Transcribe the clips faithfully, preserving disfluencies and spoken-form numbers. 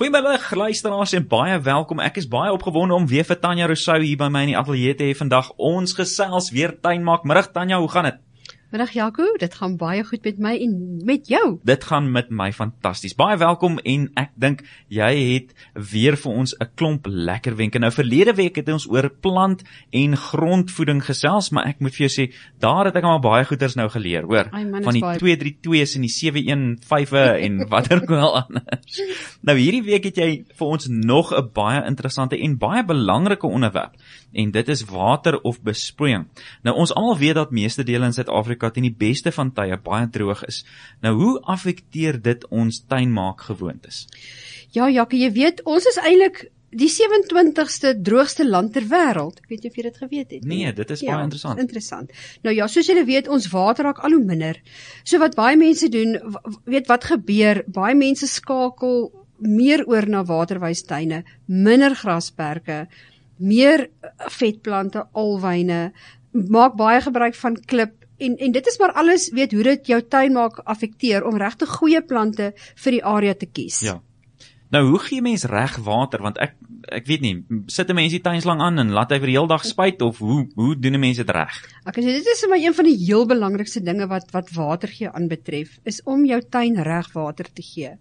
Goeiemiddag luisteraars en baie welkom. Ek is baie opgewonde om weer vir Tanya Rousseau hier by my in die ateljee te hê vandag. Ons gesels weer tuinmaak. Middag Tanya, hoe gaan dit? Middag Jaco, dit gaan baie goed met my en met jou. Dit gaan met my fantasties. Baie welkom en ek dink jy het weer vir ons 'n klomp lekker wenke. Nou verlede week het ons oor plant en grondvoeding gesels, maar ek moet vir jou sê, daar het ek al baie goeders nou geleer, hoor. Ai, man, Van die baie... twee drie twees en die sewe een vyfe en wat er wel anders. Nou hierdie week het jy vir ons nog 'n baie interessante en baie belangrike onderwerp. En dit is water of besproeiing. Nou ons almal weet dat meeste dele in Suid-Afrika teen die beste van tye baie droog is. Nou hoe affekteer dit ons tuinmaakgewoontes? Ja, Jaco, jy weet, ons is eintlik die sewe-en-twintigste droogste land ter wêreld. Ek weet nie of jy dit geweet het nie. Nee, dit is ja, baie interessant. interessant. Nou ja, soos julle weet, ons water raak al hoe minder. So wat baie mense doen, weet wat gebeur, baie mense skakel meer oor na waterwystuine, minder grasperke, meer vetplante, alwyne, maak baie gebruik van klip, en, en dit is maar alles, weet hoe dit jou tuinmaak affekteer, om regte goeie plante vir die area te kies. Ja. Nou, hoe gee mens reg water? Want ek, ek weet nie, sit 'n mens die tuinslang aan en laat hy vir die hele dag spuit, of hoe, hoe doen 'n mens dit reg? Ek sê, dit is vir my een van die heel belangrikste dinge wat, wat water gee aanbetref, is om jou tuin reg water te gee.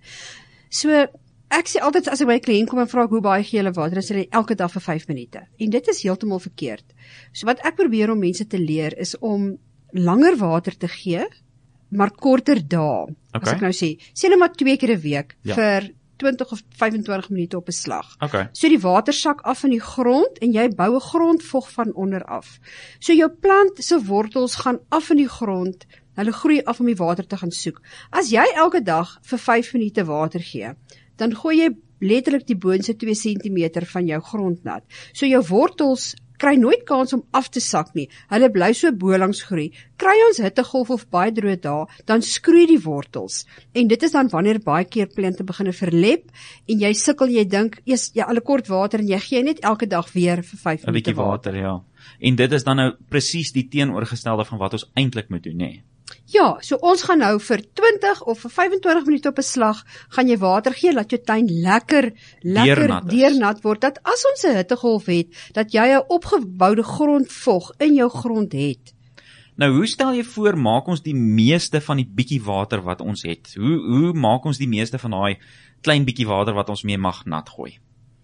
So, ek sê altyd, as ek by 'n kliënt kom en vra hoe baie gee hulle water, dan sê hulle elke dag vir vyf minute. En dit is heeltemal verkeerd. So wat ek probeer om mense te leer, is om langer water te gee, maar korter dae. Okay. As ek nou sê, sê nou maar twee keer 'n week, ja. vir twintig of vyf-en-twintig minute op 'n slag. Okay. So die water sak af in die grond, en jy bou 'n grondvog van onder af. So jou plant se wortels gaan af in die grond, hulle groei af om die water te gaan soek. As jy elke dag vir vyf minute water gee, dan gooi jy letterlik die boonste twee sentimeter van jou grond nat. So jou wortels kry nooit kans om af te sak nie. Hulle bly so bo langs groei. Kry ons hittegolf of baie droë dae, dan skroei die wortels. En dit is dan wanneer baie keer plante begin verlep, en jy sukkel, jy dink, eers ja, hulle kort water, en jy gee net elke dag weer vir vyf minute 'n bietjie water, ja. En dit is dan nou presies die teenoorgestelde van wat ons eintlik moet doen, nê? Ja, so ons gaan nou vir twintig of vir vyf-en-twintig minute op 'n slag, gaan jy water gee, laat jou tuin lekker, lekker Deernat is. deernat word, dat as ons 'n hittegolf het, dat jy 'n opgeboude grondvog in jou grond het. Nou, hoe stel jy voor, maak ons die meeste van die bietjie water wat ons het? Hoe, hoe maak ons die meeste van daai klein bietjie water wat ons mee mag nat gooi?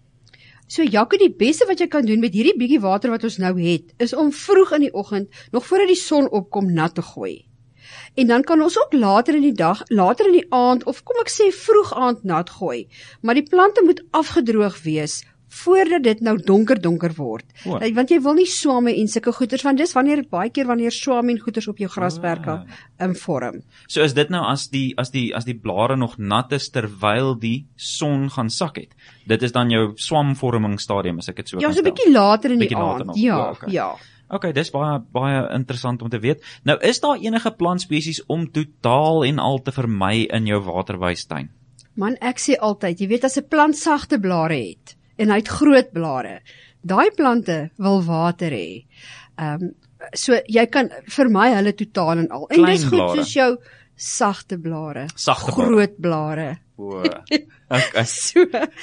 So Jaco, die beste wat jy kan doen met hierdie bietjie water wat ons nou het, is om vroeg in die oggend, nog voordat die son opkom, nat te gooi. En dan kan ons ook later in die dag, later in die aand, of kom ek sê vroeg aand nat gooi. Maar die plante moet afgedroog wees, voordat dit nou donker donker word. O. Want jy wil nie swamme en sulke goeters, want dis wanneer, baie keer wanneer swamme en goeters op jou grasperke in vorm. So is dit nou as die, as die, as die blare nog nat is, terwyl die son gaan sak het. Dit is dan jou swamvormingsstadium, as ek dit so Ja, kan so 'n stel. bietjie later in die Bietjie later aand. nog. Ja, O, okay. ja. Ok, dis baie, baie interessant om te weet. Nou, is daar enige plantspesies om totaal en al te vermy in jou waterwystuin? Man, ek sê altyd, jy weet, as 'n plant sagte blare het, en hy het groot blare, daai plante wil water hê. Ehm um, so jy kan vermy hulle totaal en al. En Klein dis goed blare. soos jou sagte blare, Sagte blare. groot blare. O, okay. So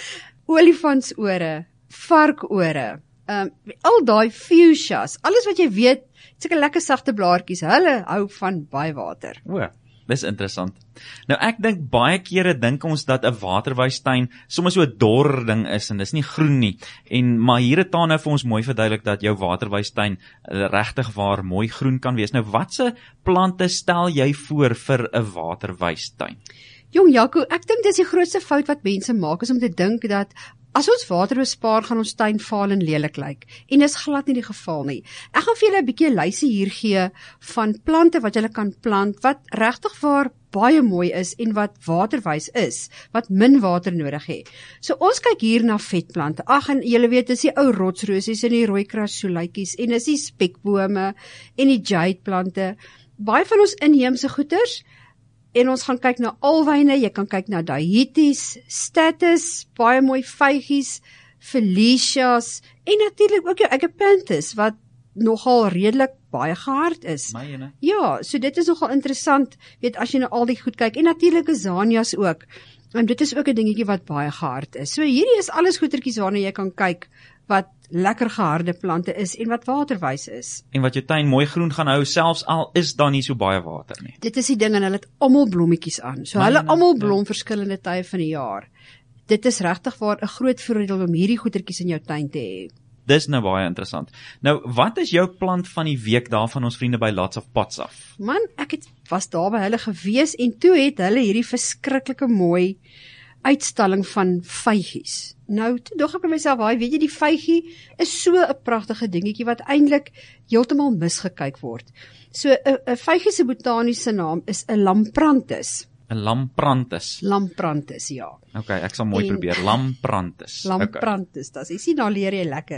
olifantsore, varkore, ehm um, al daai fuchsias, alles wat jy weet, sulke lekker sagte blaartjies, hulle hou van baie water. O, dis interessant. Nou ek dink baie kere dink ons dat 'n waterwystuin sommer so 'n dor ding is en dis nie groen nie. En maar hier het Tana vir ons mooi verduidelik dat jou waterwystuin regtig waar mooi groen kan wees. Nou watse plante stel jy voor vir 'n waterwystuin? Jong Jaco, ek dink dis die grootste fout wat mense maak, is om te dink dat as ons water bespaar, gaan ons tuin vaal en lelik lyk. En dis glad nie die geval nie. Ek gaan vir julle 'n bietjie 'n lysie hier gee van plante wat julle kan plant, wat regtig waar baie mooi is en wat waterwys is, wat min water nodig het. So ons kyk hier na vetplante. Ag, en julle weet, dis die ou rotsrosies en die rooi krassoluitjies, en dis die spekbome en die jadeplante. Baie van ons inheemse goeters. En ons gaan kyk na alwyne, jy kan kyk na dahieties, statice, baie mooi vygies, felicias, en natuurlik ook jou agapanthus, wat nogal redelik baie gehard is. Myne. Ja, so dit is nogal interessant, weet, as jy nou al die goed kyk, en natuurlik azanias ook. En dit is ook 'n dingetjie wat baie gehard is. So hierdie is alles goetertjies waarna jy kan kyk wat lekker geharde plante is en wat waterwys is. En wat jou tuin mooi groen gaan hou, selfs al is daar nie so baie water nie. Dit is die ding en hulle het almal blommetjies aan. So Maar hulle ja, almal ja. blom verskillende tye van die jaar. Dit is regtig waar 'n groot voordeel om hierdie goetertjies in jou tuin te hê. Dis nou baie interessant. Nou, wat is jou plant van die week daar van ons vriende by Lots of Pots af? Man, ek het was daar by hulle gewees en toe het hulle hierdie verskriklike mooi uitstalling van vygies. Nou, toe dog ek by myself, "Haai, weet jy die vygie is so 'n pragtige dingetjie wat eintlik heeltemal misgekyk word." So 'n 'n vygie se botaniese naam is 'n Lamprantis. 'n Lamprantis. Lamprantis, ja. Okay, ek sal mooi En- probeer. Lamprantis. Okay. Lamprantis, dis. Jy sien, daar leer jy lekker.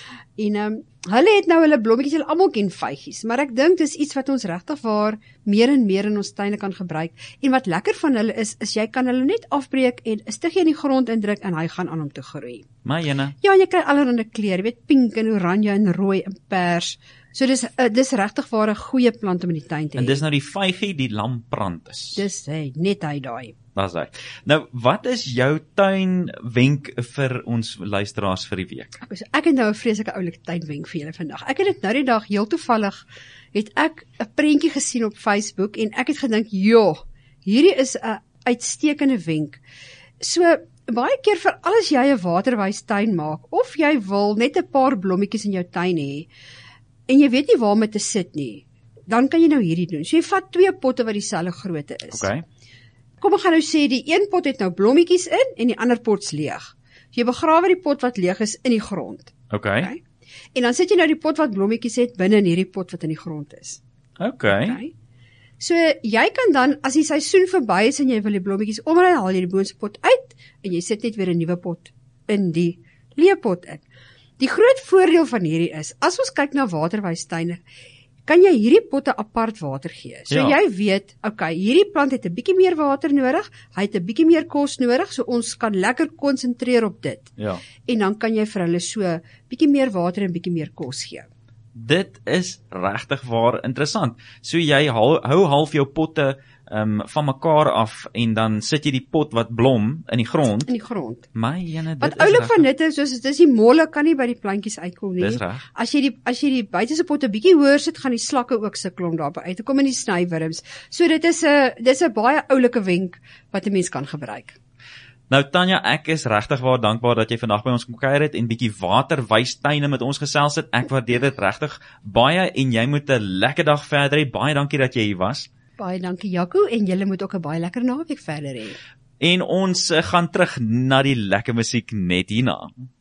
En ehm um, hulle het nou hulle blommetjies, hulle almal ken vygies, maar ek dink dis iets wat ons regtig waar meer en meer in ons tuine kan gebruik. En wat lekker van hulle is, is jy kan hulle net afbreek en 'n stukkie in die grond indruk en hy gaan aan om te groei. Maar jene, Ja, jy kry allerlei kleure, jy weet, pink en oranje en rooi en pers. So dis uh, dis regtig waar 'n goeie plant om in die tuin te hê. en dis nou die vygie, die Lamprantis. dis hey, net hy daai. Dis hy. Nou, wat is jou tuinwenk vir ons luisteraars vir die week? Okay, so ek het nou 'n vreeslike oulike tuinwenk vir julle vandag. Ek het dit nou die dag heel toevallig het ek 'n prentjie gesien op Facebook en ek het gedink, "Joh, hierdie is 'n uitstekende wenk." So baie keer vir alles jy 'n waterwys tuin maak of jy wil net 'n paar blommetjies in jou tuin hê en jy weet nie waar om dit te sit nie, dan kan jy nou hierdie doen. So jy vat twee potte wat dieselfde grootte is. Okay. Kom ek gaan nou sê die een pot het nou blommetjies in en die ander pot's leeg. So jy begrawe die pot wat leeg is in die grond. Okay. Okay? En dan sit jy nou die pot wat blommetjies het binne in hierdie pot wat in die grond is. Okay. Okay? So jy kan dan as die seisoen verby is en jy wil die blommetjies omruil, haal jy die boonste pot uit en jy sit net weer 'n nuwe pot in die leepot in. Die groot voordeel van hierdie is, as ons kyk na waterwystuine, kan jy hierdie potte apart water gee. So Ja. jy weet, okay, hierdie plant het 'n bietjie meer water nodig, hy het 'n bietjie meer kos nodig, so ons kan lekker konsentreer op dit. Ja. En dan kan jy vir hulle so bietjie meer water en bietjie meer kos gee. Dit is regtig waar interessant. So jy hou, hou half jou potte um, van mekaar af en dan sit jy die pot wat blom in die grond. In die grond. My jene, dit Wat is oulik van regtig- dit is, soos dis die molle kan nie by die plantjies uitkom nie. Dis reg. As jy die as jy die buitese potte bietjie hoër sit, gaan die slakke ook sukkel om daarby uit te kom in die snywurms. So dit is 'n dis 'n baie oulike wenk wat 'n mens kan gebruik. Nou Tanya, ek is regtig waar dankbaar dat jy vandag by ons kom kuier het en bietjie waterwystuine met ons gesels het. Ek waardeer dit regtig baie en jy moet 'n lekker dag verder hê. Baie dankie dat jy hier was. Baie dankie Jaco en julle moet ook 'n baie lekker naweek verder hê. En ons uh, gaan terug na die lekker musiek net hierna.